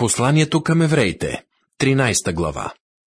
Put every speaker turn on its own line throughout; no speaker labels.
Посланието към евреите, 13 глава.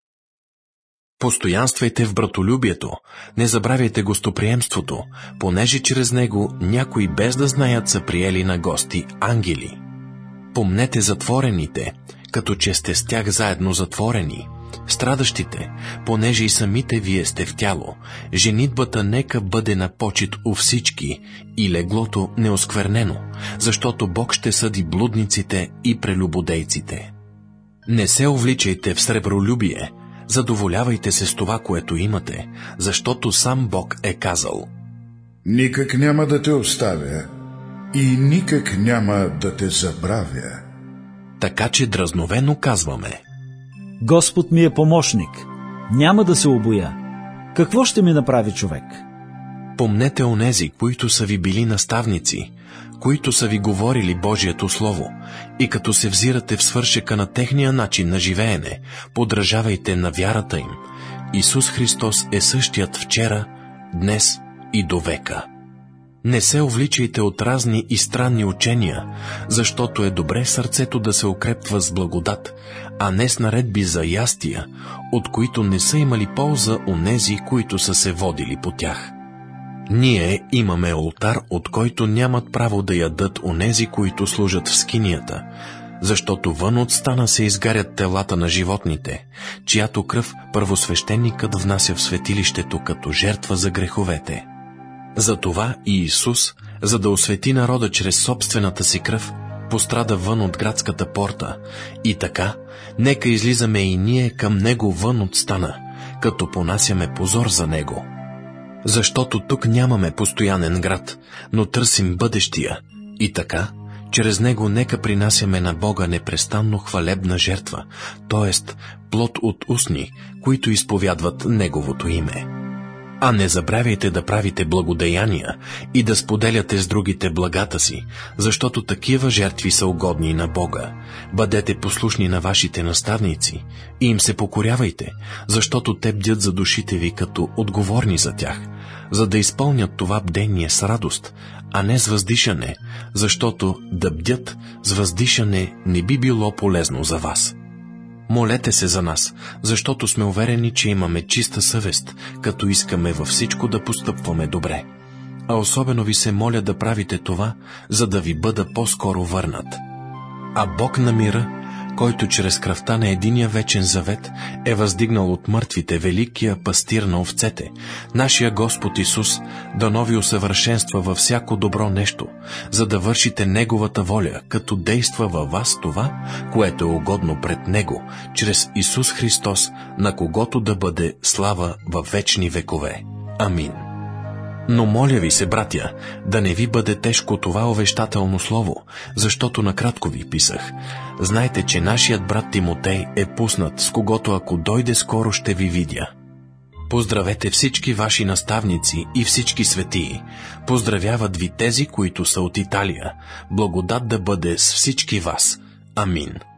Постоянствайте в братолюбието, не забравяйте гостоприемството, понеже чрез него някои без да знаят са приели на гости ангели. Помнете затворените, като че сте с тях заедно затворени, страдащите, понеже и самите вие сте в тяло, женитбата нека бъде на почит у всички и леглото неосквернено, защото Бог ще съди блудниците и прелюбодейците. Не се увличайте в сребролюбие, задоволявайте се с това, което имате, защото сам Бог е казал:
никак няма да те оставя и никак няма да те забравя.
Така че дразновено казваме:
Господ ми е помощник, няма да се обоя. Какво ще ми направи човек?
Помнете онези, които са ви били наставници, които са ви говорили Божието Слово, и като се взирате в свършека на техния начин на живеене, подражавайте на вярата им. Исус Христос е същият вчера, днес и до века. Не се увличайте от разни и странни учения, защото е добре сърцето да се укрепва с благодат, а не с наредби за ястия, от които не са имали полза онези, които са се водили по тях. Ние имаме олтар, от който нямат право да ядат онези, които служат в скинията, защото вън от стана се изгарят телата на животните, чиято кръв първосвещеникът внася в светилището като жертва за греховете. Затова и Исус, за да освети народа чрез собствената си кръв, пострада вън от градската порта, и така, нека излизаме и ние към Него вън от стана, като понасяме позор за Него. Защото тук нямаме постоянен град, но търсим бъдещия, и така, чрез него нека принасяме на Бога непрестанно хвалебна жертва, т.е. плод от устни, които изповядват Неговото име. А не забравяйте да правите благодеяния и да споделяте с другите благата си, защото такива жертви са угодни на Бога. Бъдете послушни на вашите наставници и им се покорявайте, защото те бдят за душите ви като отговорни за тях, за да изпълнят това бдение с радост, а не с въздишане, защото да бдят с въздишане не би било полезно за вас. Молете се за нас, защото сме уверени, че имаме чиста съвест, като искаме във всичко да постъпваме добре. А особено ви се моля да правите това, за да ви бъда по-скоро върнат. А Бог на мира, който чрез кръвта на единия вечен завет е въздигнал от мъртвите великия пастир на овцете, нашия Господ Исус, дано ви усъвършенства във всяко добро нещо, за да вършите Неговата воля, като действа във вас това, което е угодно пред Него, чрез Исус Христос, на когото да бъде слава във вечни векове. Амин. Но моля ви се, братя, да не ви бъде тежко това увещателно слово, защото накратко ви писах. Знайте, че нашият брат Тимотей е пуснат, с когото ако дойде скоро ще ви видя. Поздравете всички ваши наставници и всички светии. Поздравяват ви тези, които са от Италия. Благодат да бъде с всички вас. Амин.